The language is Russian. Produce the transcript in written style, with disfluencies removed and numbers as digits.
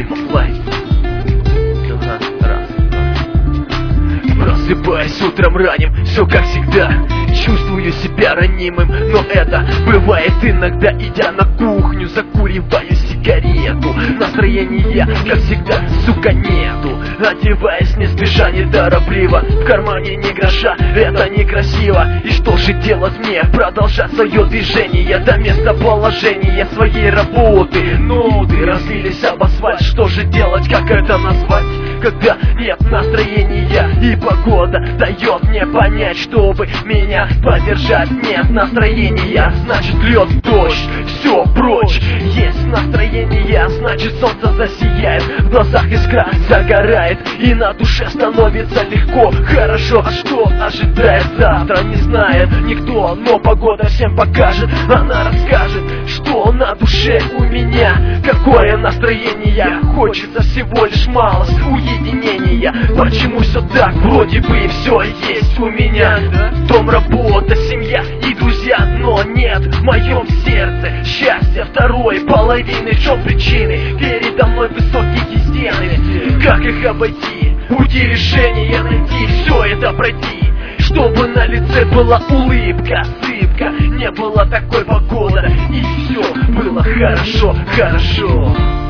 Димаплей. Просыпаясь утром ранним, все как всегда. Чувствую себя ранимым, но это бывает иногда. Идя на кухню, закуриваю сигарету. Настроения, как всегда, сука, нету. Одеваясь не спеша, неторопливо, в кармане ни гроша, это некрасиво. И что же делать мне? Продолжать свое движение до местоположения своей работы. Ноты разлились об асфальт, что же делать, как это назвать? Когда нет настроения и погода дает мне понять, чтобы меня поддержать. Нет настроения, значит лед, дождь, все прочь. Есть настроение, значит солнце засияет, в глазах искра загорает, и на душе становится легко, хорошо. А что ожидает завтра, не знает никто, но погода всем покажет. Она расскажет, что на душе у меня, какое настроение. Хочется всего лишь малость уединения. Почему все так? Вроде бы и все есть у меня. Дом, работа, семья и друзья, но нет в моем сердце счастья второй половины. В чем причины? Передо мной высокие стены. Как их обойти? Пути решения найти, все это пройти, чтобы на лице была улыбка, сыпка, не было такой погоды, и все было хорошо, хорошо.